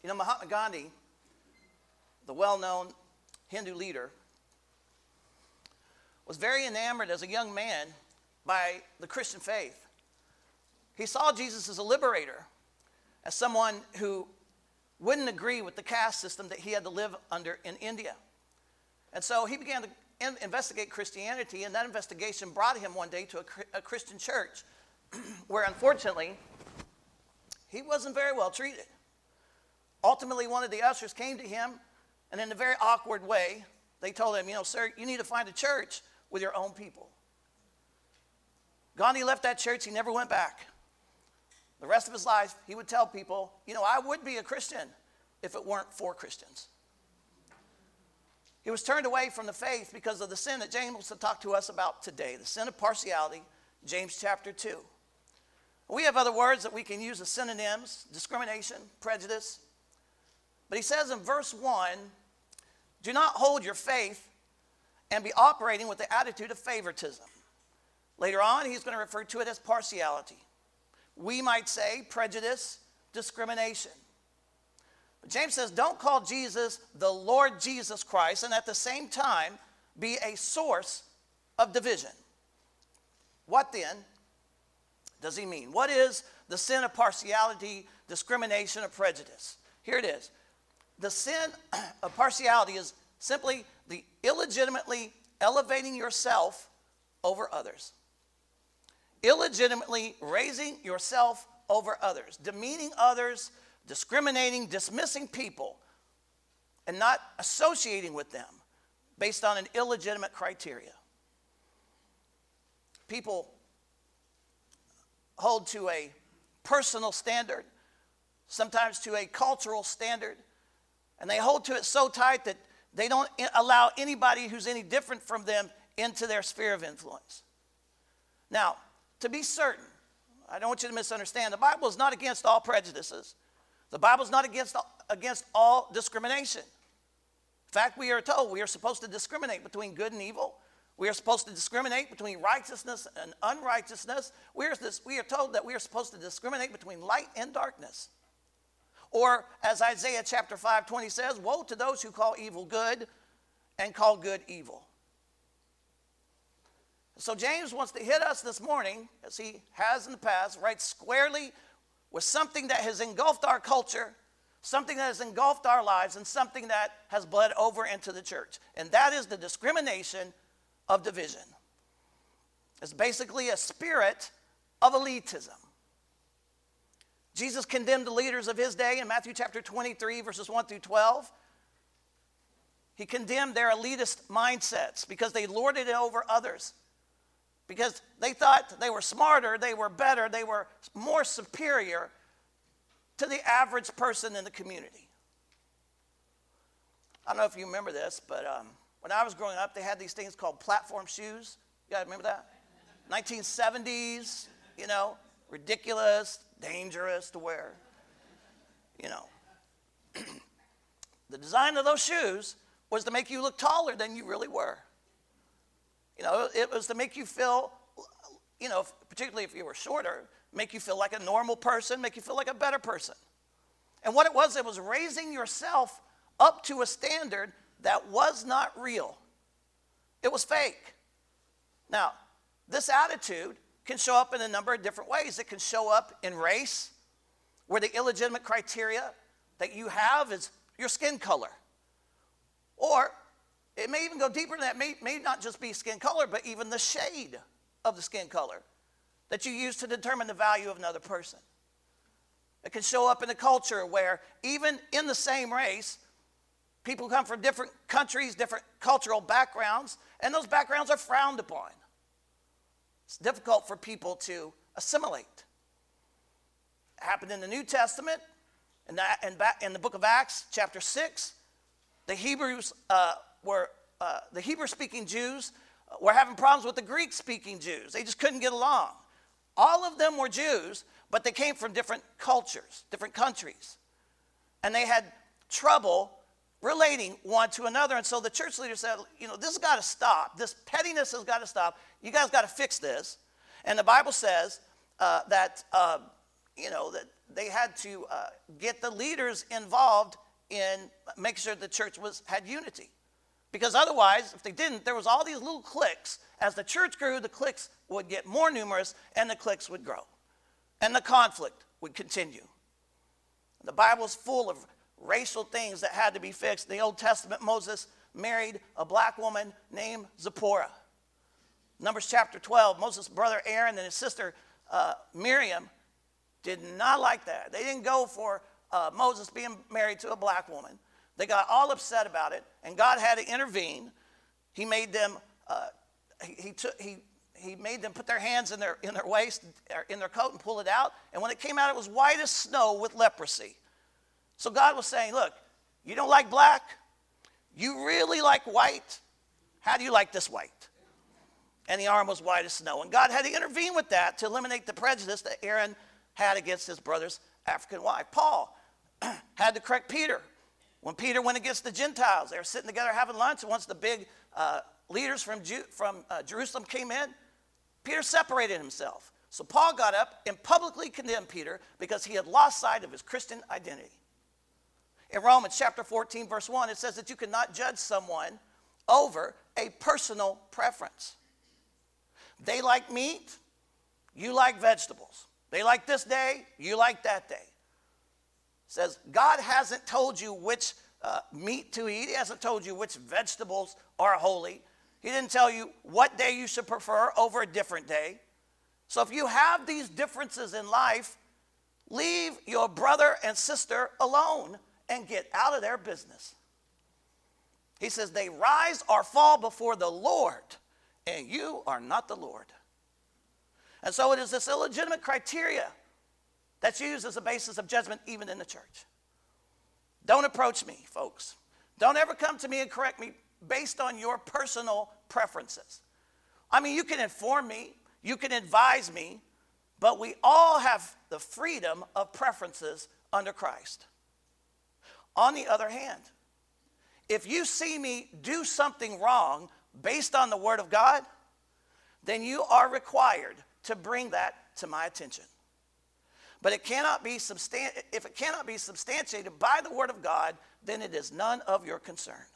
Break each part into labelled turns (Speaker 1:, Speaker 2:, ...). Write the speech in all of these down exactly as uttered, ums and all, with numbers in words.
Speaker 1: You know, Mahatma Gandhi, the well-known Hindu leader, was very enamored as a young man by the Christian faith. He saw Jesus as a liberator, as someone who wouldn't agree with the caste system that he had to live under in India. And so he began to in- investigate Christianity, and that investigation brought him one day to a, a Christian church where, unfortunately, he wasn't very well treated. Ultimately, one of the ushers came to him, and in a very awkward way, they told him, you know, sir, you need to find a church with your own people. Gandhi left that church. He never went back. The rest of his life, he would tell people, you know, I would be a Christian if it weren't for Christians. He was turned away from the faith because of the sin that James wants to talk to us about today, the sin of partiality, James chapter two. We have other words that we can use as synonyms: discrimination, prejudice. But he says in verse one, do not hold your faith and be operating with the attitude of favoritism. Later on, he's going to refer to it as partiality. We might say prejudice, discrimination. But James says, don't call Jesus the Lord Jesus Christ and at the same time be a source of division. What then does he mean? What is the sin of partiality, discrimination, or prejudice? Here it is. The sin of partiality is simply the illegitimately elevating yourself over others. Illegitimately raising yourself over others, demeaning others, discriminating, dismissing people, and not associating with them based on an illegitimate criteria. People hold to a personal standard, sometimes to a cultural standard, and they hold to it so tight that they don't allow anybody who's any different from them into their sphere of influence. Now, to be certain, I don't want you to misunderstand, the Bible is not against all prejudices. The Bible is not against, against all discrimination. In fact, we are told we are supposed to discriminate between good and evil. We are supposed to discriminate between righteousness and unrighteousness. We are, this, we are told that we are supposed to discriminate between light and darkness. Or, as Isaiah chapter five twenty says, woe to those who call evil good and call good evil. So James wants to hit us this morning, as he has in the past, right squarely with something that has engulfed our culture, something that has engulfed our lives, and something that has bled over into the church. And that is the discrimination of division. It's basically a spirit of elitism. Jesus condemned the leaders of his day in Matthew chapter twenty-three, verses one through twelve. He condemned their elitist mindsets because they lorded it over others. Because they thought they were smarter, they were better, they were more superior to the average person in the community. I don't know if you remember this, but um, when I was growing up, they had these things called platform shoes. You guys remember that? nineteen seventies, you know, ridiculous, dangerous to wear. You know, the design of those shoes was to make you look taller than you really were. You know, it was to make you feel, you know, particularly if you were shorter, make you feel like a normal person, make you feel like a better person. And what it was, it was raising yourself up to a standard that was not real. It was fake. Now, this attitude can show up in a number of different ways. It can show up in race, where the illegitimate criteria that you have is your skin color. Or it may even go deeper than that. It may, may not just be skin color, but even the shade of the skin color that you use to determine the value of another person. It can show up in a culture where even in the same race, people come from different countries, different cultural backgrounds, and those backgrounds are frowned upon. It's difficult for people to assimilate. It happened in the New Testament, in the, in, in the book of Acts, chapter six. The Hebrews uh, were, uh, the Hebrew-speaking Jews were having problems with the Greek-speaking Jews. They just couldn't get along. All of them were Jews, but they came from different cultures, different countries. And they had trouble relating one to another. And so the church leader said, you know, this has got to stop. This pettiness has got to stop. You guys got to fix this. And the Bible says uh, that, uh, you know, that they had to uh, get the leaders involved in making sure the church was had unity. Because otherwise, if they didn't, there was all these little cliques. As the church grew, the cliques would get more numerous and the cliques would grow. And the conflict would continue. The Bible's full of racial things that had to be fixed. In the Old Testament, Moses married a black woman named Zipporah. Numbers chapter twelve, Moses' brother Aaron and his sister uh, Miriam did not like that. They didn't go for uh, Moses being married to a black woman. They got all upset about it, and God had to intervene. He made them. Uh, he, he took. He he made them put their hands in their in their waist, or in their coat, and pull it out. And when it came out, it was white as snow with leprosy. So God was saying, "Look, you don't like black. You really like white. How do you like this white?" And the arm was white as snow. And God had to intervene with that to eliminate the prejudice that Aaron had against his brother's African wife. Paul had to correct Peter. When Peter went against the Gentiles, they were sitting together having lunch, and once the big uh, leaders from, Ju- from uh, Jerusalem came in, Peter separated himself. So Paul got up and publicly condemned Peter because he had lost sight of his Christian identity. In Romans chapter fourteen, verse one, it says that you cannot judge someone over a personal preference. They like meat, you like vegetables. They like this day, you like that day. It says God hasn't told you which uh, meat to eat. He hasn't told you which vegetables are holy. He didn't tell you what day you should prefer over a different day. So if you have these differences in life, leave your brother and sister alone and get out of their business. He says they rise or fall before the Lord, and you are not the Lord. And so it is this illegitimate criteria that's used as a basis of judgment even in the church. Don't approach me, folks. Don't ever come to me and correct me based on your personal preferences. I mean, you can inform me, you can advise me, but we all have the freedom of preferences under Christ. On the other hand, if you see me do something wrong based on the Word of God, then you are required to bring that to my attention. But it cannot be substan- if it cannot be substantiated by the Word of God, then it is none of your concern.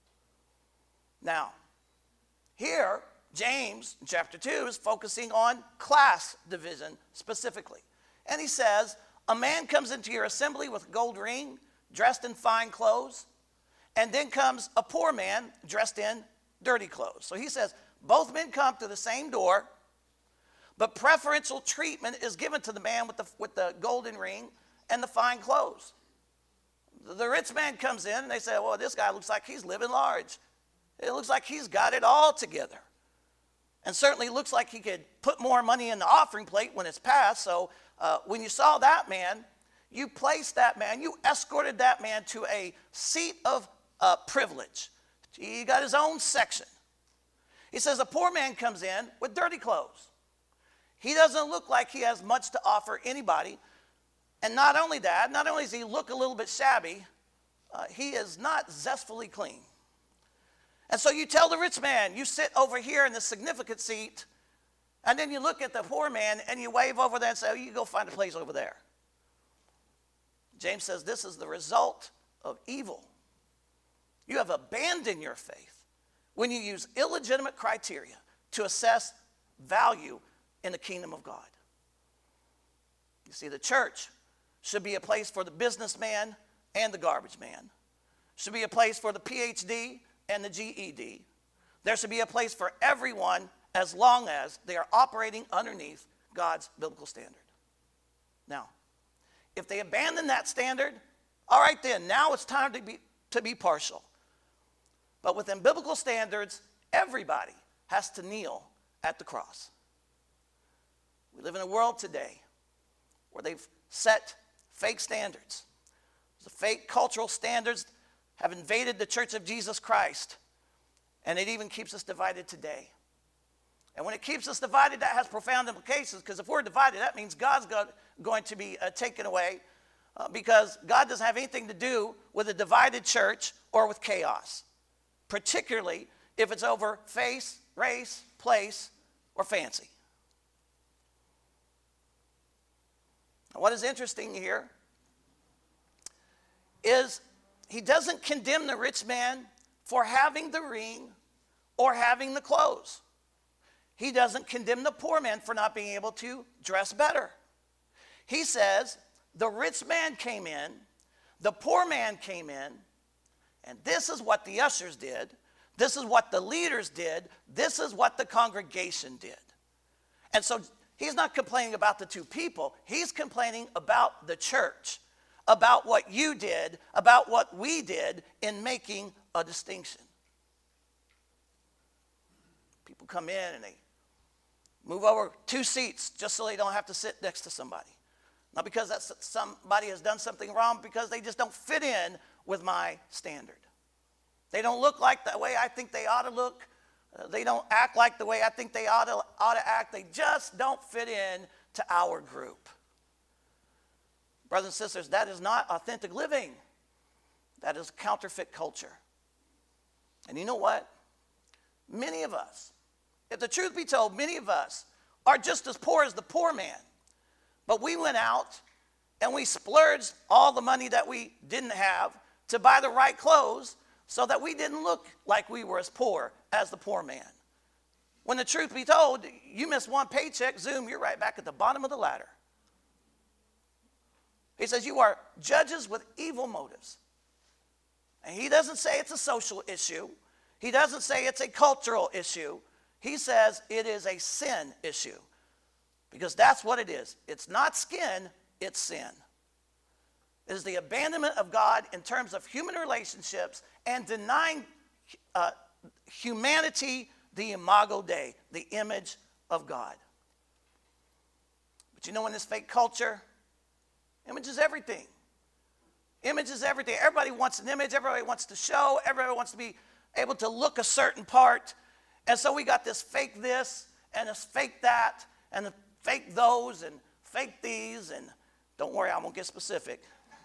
Speaker 1: Now, here, James, chapter two, is focusing on class division specifically. And he says, a man comes into your assembly with a gold ring, dressed in fine clothes, and then comes a poor man dressed in dirty clothes. So he says, both men come to the same door, but preferential treatment is given to the man with the, with the golden ring and the fine clothes. The rich man comes in and they say, well, this guy looks like he's living large. It looks like he's got it all together. And certainly looks like he could put more money in the offering plate when it's passed. So uh, when you saw that man, you placed that man, you escorted that man to a seat of uh, privilege. He got his own section. He says a poor man comes in with dirty clothes. He doesn't look like he has much to offer anybody. And not only that, not only does he look a little bit shabby, uh, he is not zestfully clean. And so you tell the rich man, you sit over here in the significant seat, and then you look at the poor man and you wave over there and say, oh, you go find a place over there. James says this is the result of evil. You have abandoned your faith when you use illegitimate criteria to assess value in the kingdom of God. You see, the church should be a place for the businessman and the garbage man. Should be a place for the P H D and the G E D. There should be a place for everyone as long as they are operating underneath God's biblical standard. Now, if they abandon that standard, all right then, now it's time to be, to be partial. But within biblical standards, everybody has to kneel at the cross. We live in a world today where they've set fake standards. The fake cultural standards have invaded the Church of Jesus Christ, and it even keeps us divided today. And when it keeps us divided, that has profound implications, because if we're divided, that means God's got, going to be uh, taken away, uh, because God doesn't have anything to do with a divided church or with chaos, particularly if it's over face, race, place, or fancy. What is interesting here is he doesn't condemn the rich man for having the ring or having the clothes. He doesn't condemn the poor man for not being able to dress better. He says the rich man came in, the poor man came in, and this is what the ushers did. This is what the leaders did. This is what the congregation did. And so he's not complaining about the two people. He's complaining about the church, about what you did, about what we did in making a distinction. People come in and they move over two seats just so they don't have to sit next to somebody. Not because that's somebody has done something wrong, because they just don't fit in with my standard. They don't look like the way I think they ought to look. Uh, they don't act like the way I think they ought to, ought to act. They just don't fit in to our group. Brothers and sisters, that is not authentic living. That is counterfeit culture. And you know what? Many of us, if the truth be told, many of us are just as poor as the poor man. But we went out and we splurged all the money that we didn't have to buy the right clothes so that we didn't look like we were as poor as the poor man. When the truth be told, you miss one paycheck, zoom, you're right back at the bottom of the ladder. He says you are judges with evil motives. And he doesn't say it's a social issue. He doesn't say it's a cultural issue. He says it is a sin issue. Because that's what it is. It's not skin, it's sin. It is the abandonment of God in terms of human relationships and denying uh, humanity the imago Dei, the image of God. But you know, in this fake culture, image is everything. Image is everything. Everybody wants an image. Everybody wants to show. Everybody wants to be able to look a certain part. And so we got this fake this and this fake that and the fake those and fake these. And don't worry, I won't get specific.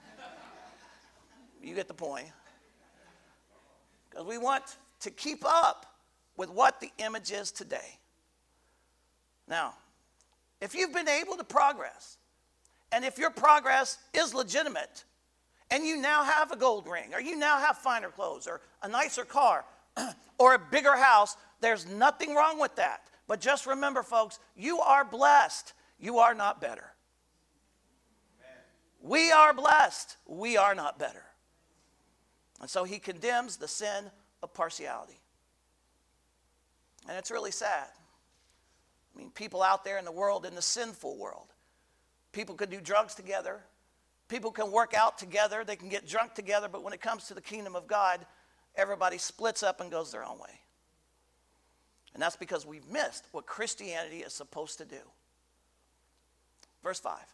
Speaker 1: You get the point. Because we want to keep up with what the image is today. Now, if you've been able to progress, and if your progress is legitimate, and you now have a gold ring, or you now have finer clothes, or a nicer car, or a bigger house, there's nothing wrong with that. But just remember, folks, you are blessed. You are not better. Amen. We are blessed. We are not better. And so he condemns the sin of partiality. And it's really sad. I mean, people out there in the world, in the sinful world, people can do drugs together. People can work out together. They can get drunk together. But when it comes to the kingdom of God, everybody splits up and goes their own way. And that's because we've missed what Christianity is supposed to do. Verse five.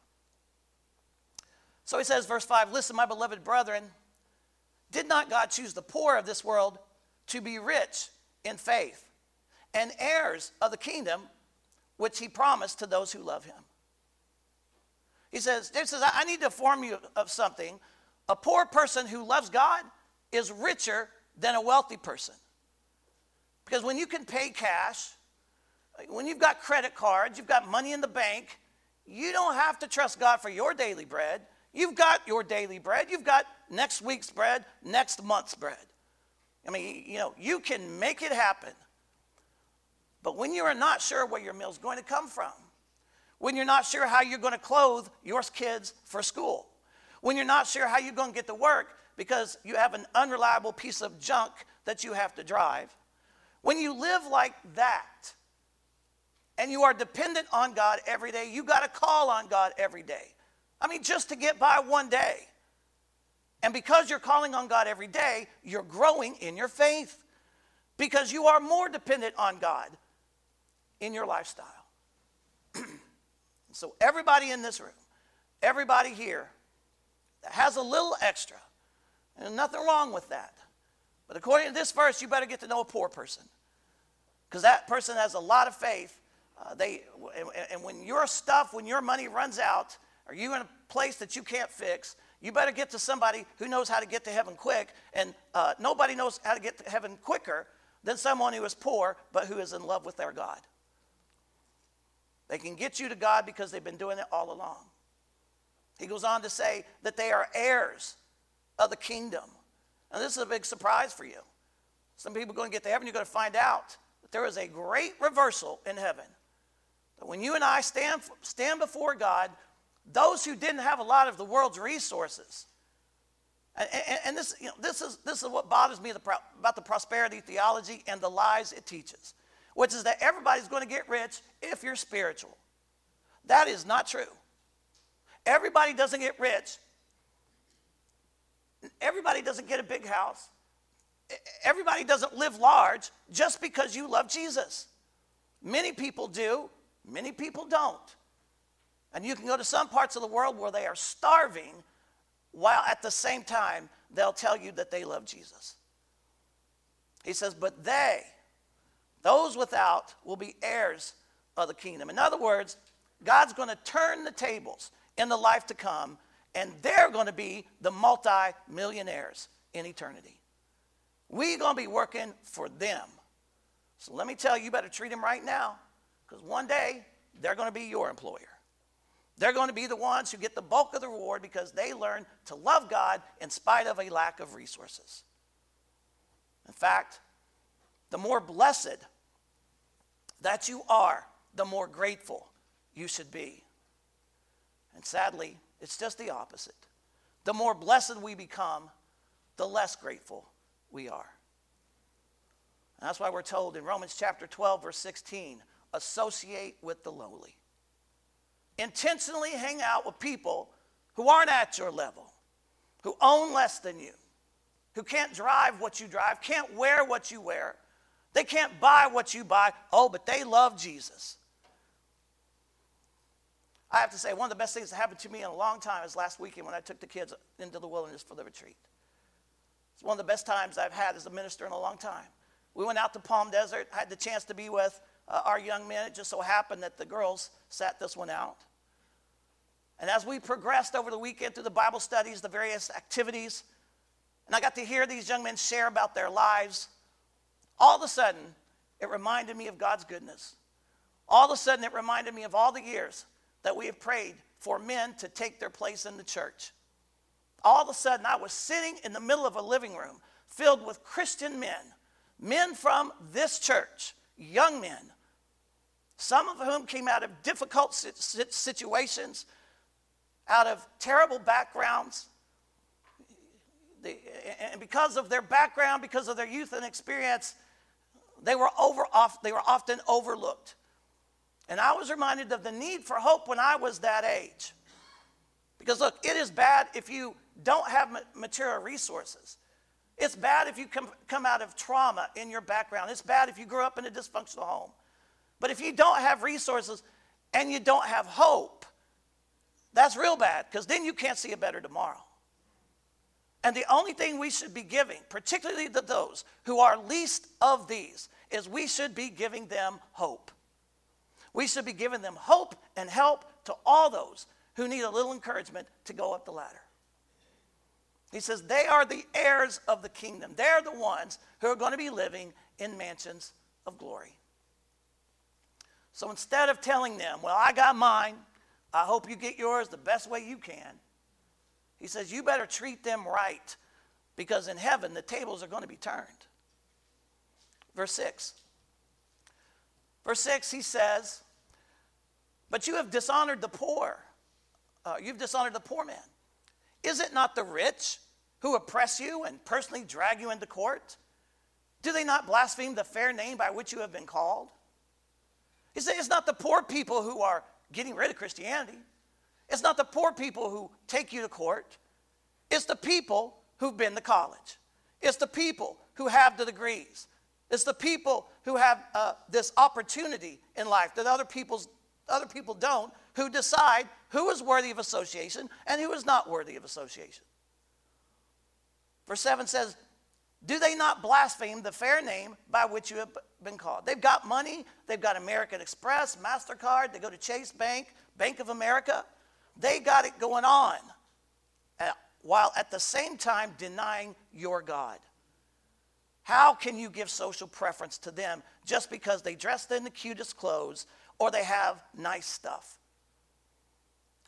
Speaker 1: So he says, verse five, listen, my beloved brethren, did not God choose the poor of this world to be rich in faith and heirs of the kingdom which he promised to those who love him? He says, he says, I need to inform you of something. A poor person who loves God is richer than a wealthy person. Because when you can pay cash, when you've got credit cards, you've got money in the bank, you don't have to trust God for your daily bread. You've got your daily bread. You've got next week's bread, next month's bread. I mean, you know, you can make it happen. But when you are not sure where your meal's going to come from, when you're not sure how you're going to clothe your kids for school, when you're not sure how you're going to get to work because you have an unreliable piece of junk that you have to drive, when you live like that and you are dependent on God every day, you got to call on God every day. I mean, just to get by one day. And because you're calling on God every day, you're growing in your faith because you are more dependent on God in your lifestyle. So everybody in this room, everybody here that has a little extra, and there's nothing wrong with that. But according to this verse, you better get to know a poor person because that person has a lot of faith. Uh, they and, and when your stuff, when your money runs out, or you're in a place that you can't fix, you better get to somebody who knows how to get to heaven quick. And uh, nobody knows how to get to heaven quicker than someone who is poor but who is in love with their God. They can get you to God because they've been doing it all along. He goes on to say that they are heirs of the kingdom. And this is a big surprise for you. Some people are going to get to heaven, you're going to find out that there is a great reversal in heaven. That when you and I stand, stand before God, those who didn't have a lot of the world's resources, and, and, and this, you know, this, is, this is what bothers me about the prosperity theology and the lies it teaches, which is that everybody's going to get rich if you're spiritual. That is not true. Everybody doesn't get rich. Everybody doesn't get a big house. Everybody doesn't live large just because you love Jesus. Many people do. Many people don't. And you can go to some parts of the world where they are starving while at the same time they'll tell you that they love Jesus. He says, but they, those without, will be heirs of the kingdom. In other words, God's going to turn the tables in the life to come, and they're going to be the multi-millionaires in eternity. We're going to be working for them. So let me tell you, you better treat them right now, because one day they're going to be your employer. They're going to be the ones who get the bulk of the reward because they learn to love God in spite of a lack of resources. In fact, the more blessed that you are, the more grateful you should be. And sadly, it's just the opposite. The more blessed we become, the less grateful we are. And that's why we're told in Romans chapter twelve, verse sixteen, associate with the lowly. Intentionally hang out with people who aren't at your level, who own less than you, who can't drive what you drive, can't wear what you wear. They can't buy what you buy. Oh, but they love Jesus. I have to say, one of the best things that happened to me in a long time is last weekend when I took the kids into the wilderness for the retreat. It's one of the best times I've had as a minister in a long time. We went out to Palm Desert, had the chance to be with uh, our young men. It just so happened that the girls sat this one out. And as we progressed over the weekend through the Bible studies, the various activities, and I got to hear these young men share about their lives, all of a sudden, it reminded me of God's goodness. All of a sudden, it reminded me of all the years that we have prayed for men to take their place in the church. All of a sudden, I was sitting in the middle of a living room filled with Christian men, men from this church, young men, some of whom came out of difficult situations, out of terrible backgrounds. And because of their background, because of their youth and experience, they were, over, they were often overlooked. And I was reminded of the need for hope when I was that age. Because look, it is bad if you don't have material resources. It's bad if you come, come out of trauma in your background. It's bad if you grew up in a dysfunctional home. But if you don't have resources and you don't have hope, that's real bad, because then you can't see a better tomorrow. And the only thing we should be giving, particularly to those who are least of these, is we should be giving them hope. We should be giving them hope and help to all those who need a little encouragement to go up the ladder. He says they are the heirs of the kingdom. They're the ones who are going to be living in mansions of glory. So instead of telling them, well, I got mine, I hope you get yours the best way you can, he says you better treat them right, because in heaven the tables are going to be turned. Verse six. Verse six, he says, but you have dishonored the poor. Uh, you've dishonored the poor man. Is it not the rich who oppress you and personally drag you into court? Do they not blaspheme the fair name by which you have been called? He says it's not the poor people who are getting rid of Christianity. It's not the poor people who take you to court. It's the people who've been to college. It's the people who have the degrees. It's the people who have uh, this opportunity in life that other people's, other people don't, who decide who is worthy of association and who is not worthy of association. Verse seven says, do they not blaspheme the fair name by which you have been called? They've got money. They've got American Express, MasterCard. They go to Chase Bank, Bank of America. They got it going on, uh, while at the same time denying your God. How can you give social preference to them just because they dress in the cutest clothes or they have nice stuff?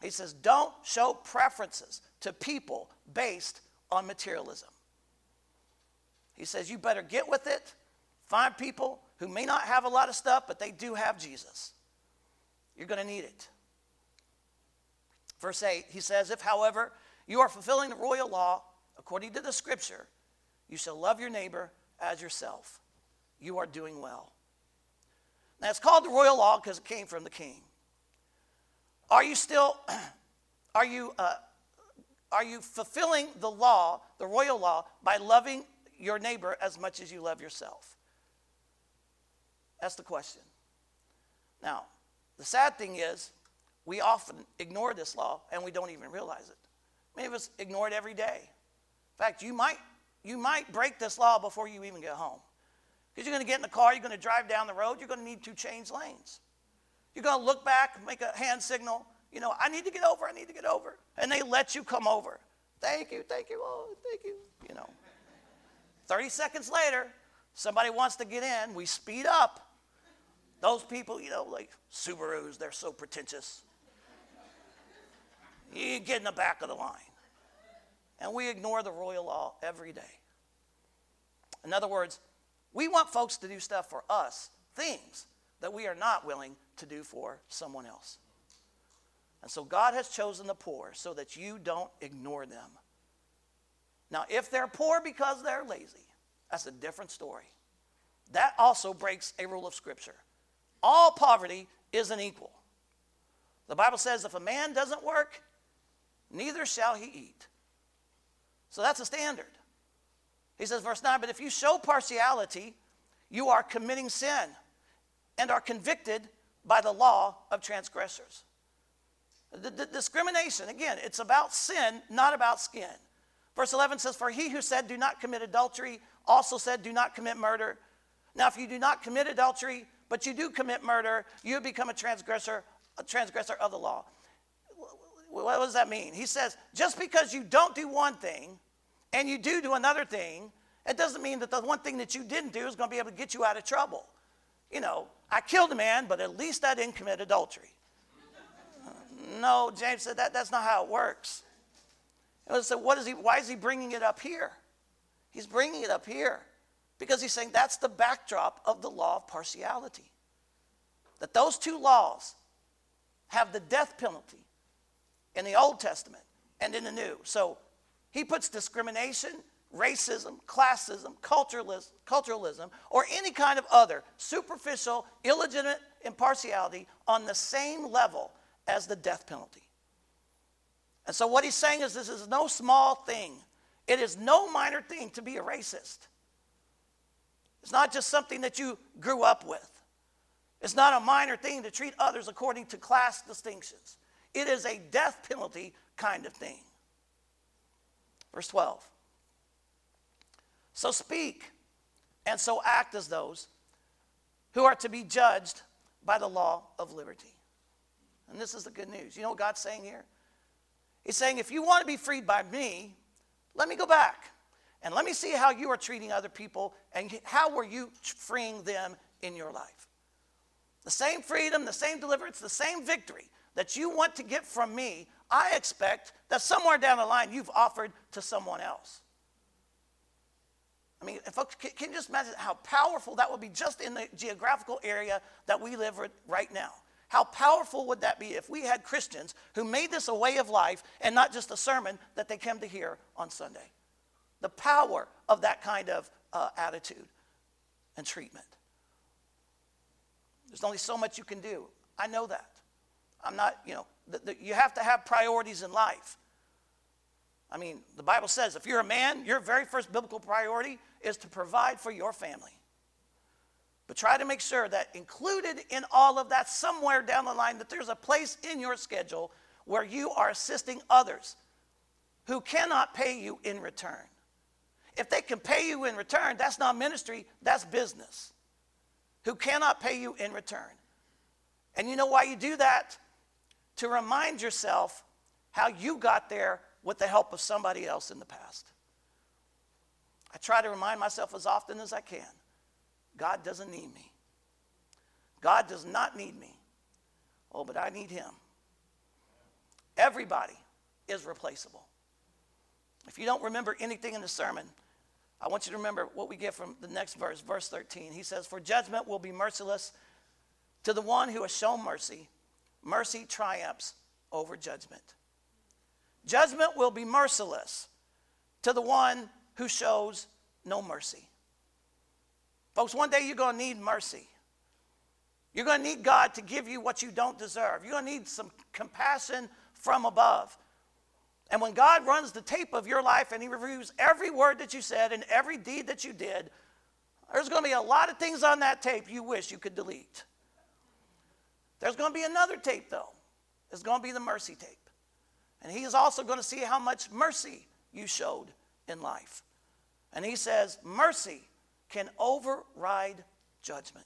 Speaker 1: He says, don't show preferences to people based on materialism. He says, you better get with it. Find people who may not have a lot of stuff, but they do have Jesus. You're going to need it. Verse eight, he says, if, however, you are fulfilling the royal law, according to the scripture, you shall love your neighbor as yourself. You are doing well. Now, it's called the royal law because it came from the king. Are you still, are you, uh, are you fulfilling the law, the royal law, by loving your neighbor as much as you love yourself? That's the question. Now, the sad thing is, we often ignore this law and we don't even realize it. Many of us ignore it every day. In fact, you might, you might break this law before you even get home. Because you're going to get in the car, you're going to drive down the road, you're going to need to change lanes. You're going to look back, make a hand signal, you know, I need to get over, I need to get over. And they let you come over. Thank you, thank you, oh, thank you, you know. thirty seconds later, somebody wants to get in, we speed up. Those people, you know, like Subarus, they're so pretentious. You get in the back of the line. And we ignore the royal law every day. In other words, we want folks to do stuff for us, things that we are not willing to do for someone else. And so God has chosen the poor so that you don't ignore them. Now, if they're poor because they're lazy, that's a different story. That also breaks a rule of Scripture. All poverty isn't equal. The Bible says if a man doesn't work, neither shall he eat. So that's a standard. He says, verse nine, but if you show partiality, you are committing sin and are convicted by the law of transgressors. The, the discrimination, again, it's about sin, not about skin. Verse eleven says, for he who said, do not commit adultery, also said, do not commit murder. Now, if you do not commit adultery, but you do commit murder, you become a transgressor, a transgressor of the law. What does that mean? He says, just because you don't do one thing and you do do another thing, it doesn't mean that the one thing that you didn't do is going to be able to get you out of trouble. You know, I killed a man, but at least I didn't commit adultery. No, James said that that's not how it works. And so what is he, why is he bringing it up here? He's bringing it up here because he's saying that's the backdrop of the law of partiality. That those two laws have the death penalty in the Old Testament and in the New. So he puts discrimination, racism, classism, culturalism, culturalism, or any kind of other superficial, illegitimate impartiality on the same level as the death penalty. And so what he's saying is this is no small thing. It is no minor thing to be a racist. It's not just something that you grew up with. It's not a minor thing to treat others according to class distinctions. It is a death penalty kind of thing. Verse twelve. So speak and so act as those who are to be judged by the law of liberty. And this is the good news. You know what God's saying here? He's saying, if you want to be freed by me, let me go back and let me see how you are treating other people and how were you freeing them in your life. The same freedom, the same deliverance, the same victory that you want to get from me, I expect that somewhere down the line you've offered to someone else. I mean, folks, can you just imagine how powerful that would be just in the geographical area that we live right now? How powerful would that be if we had Christians who made this a way of life and not just a sermon that they come to hear on Sunday? The power of that kind of uh, attitude and treatment. There's only so much you can do. I know that. I'm not, you know, the, the, you have to have priorities in life. I mean, the Bible says if you're a man, your very first biblical priority is to provide for your family. But try to make sure that included in all of that somewhere down the line that there's a place in your schedule where you are assisting others who cannot pay you in return. If they can pay you in return, that's not ministry, that's business. Who cannot pay you in return. And you know why you do that? To remind yourself how you got there with the help of somebody else in the past. I try to remind myself as often as I can. God doesn't need me. God does not need me. Oh, but I need him. Everybody is replaceable. If you don't remember anything in the sermon, I want you to remember what we get from the next verse, verse thirteen. He says, "For judgment will be merciless to the one who has shown mercy. Mercy triumphs over judgment." Judgment will be merciless to the one who shows no mercy. Folks, one day you're going to need mercy. You're going to need God to give you what you don't deserve. You're going to need some compassion from above. And when God runs the tape of your life and he reviews every word that you said and every deed that you did, there's going to be a lot of things on that tape you wish you could delete. There's going to be another tape, though. It's going to be the mercy tape. And he is also going to see how much mercy you showed in life. And he says, mercy can override judgment.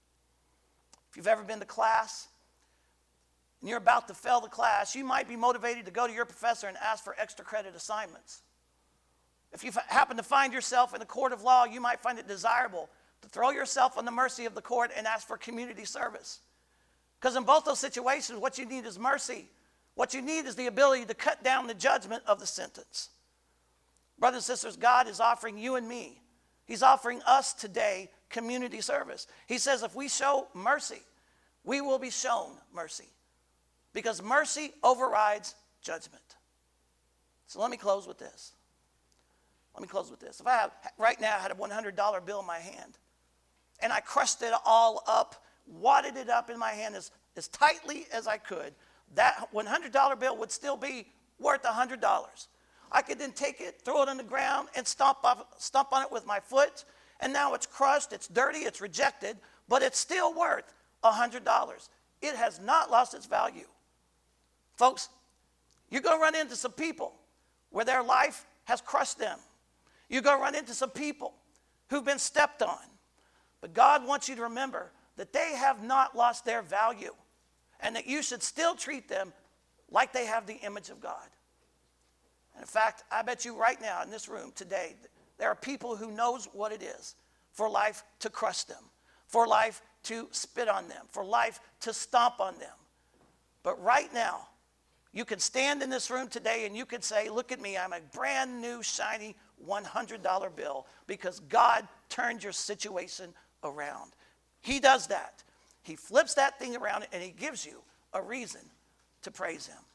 Speaker 1: If you've ever been to class and you're about to fail the class, you might be motivated to go to your professor and ask for extra credit assignments. If you happen to find yourself in a court of law, you might find it desirable to throw yourself on the mercy of the court and ask for community service. Because in both those situations, what you need is mercy. What you need is the ability to cut down the judgment of the sentence. Brothers and sisters, God is offering you and me, he's offering us today community service. He says if we show mercy, we will be shown mercy. Because mercy overrides judgment. So let me close with this. Let me close with this. If I have, right now, I had a one hundred dollar bill in my hand, and I crushed it all up, wadded it up in my hand as, as tightly as I could, that one hundred dollar bill would still be worth one hundred dollars. I could then take it, throw it on the ground, and stomp, off, stomp on it with my foot, and now it's crushed, it's dirty, it's rejected, but it's still worth one hundred dollars. It has not lost its value. Folks, you're going to run into some people where their life has crushed them. You're going to run into some people who've been stepped on. But God wants you to remember that they have not lost their value and that you should still treat them like they have the image of God. And in fact, I bet you right now in this room today, there are people who knows what it is for life to crush them, for life to spit on them, for life to stomp on them. But right now, you can stand in this room today and you can say, look at me, I'm a brand new, shiny one hundred dollar bill because God turned your situation around. He does that. He flips that thing around and he gives you a reason to praise him.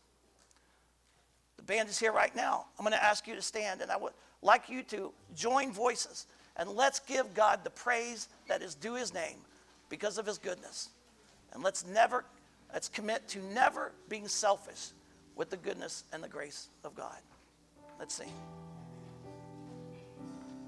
Speaker 1: The band is here right now. I'm going to ask you to stand, and I would like you to join voices, and let's give God the praise that is due his name because of his goodness. And let's never, let's commit to never being selfish with the goodness and the grace of God. Let's sing.